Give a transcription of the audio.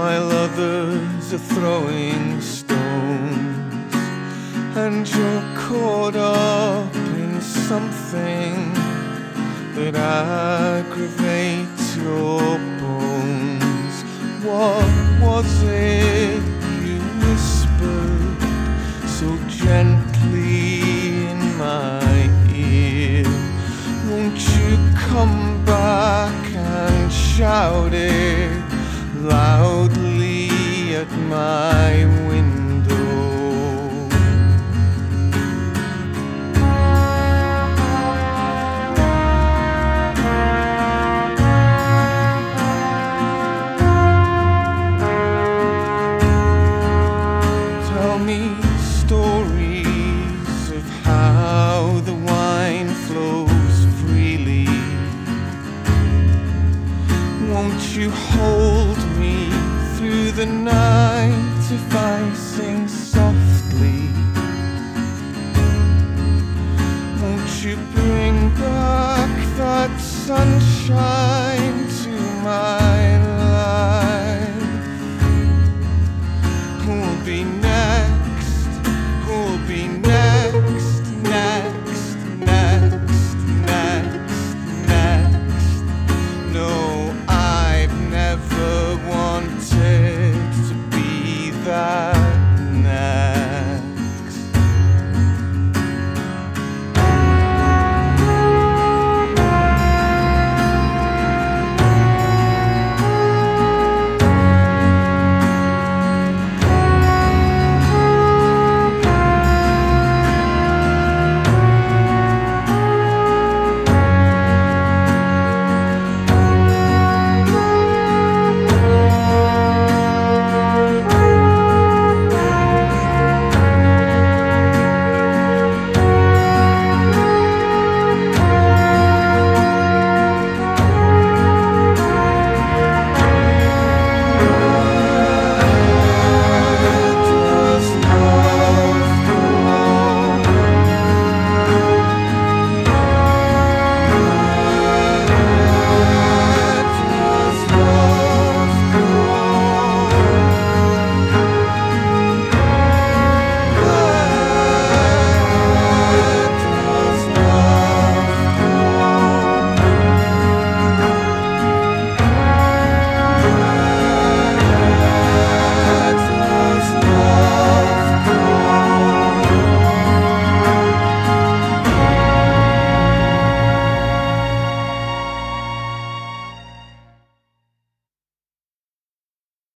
while others are throwing stones, and you're caught up in something that aggravates your bones. What was it you whispered so gently in my ear? Won't you come back and shout it loudly at my window? Tell me stories of how the wine flows freely. Won't you hold me through the night if I sing softly? Won't you bring back that sunshine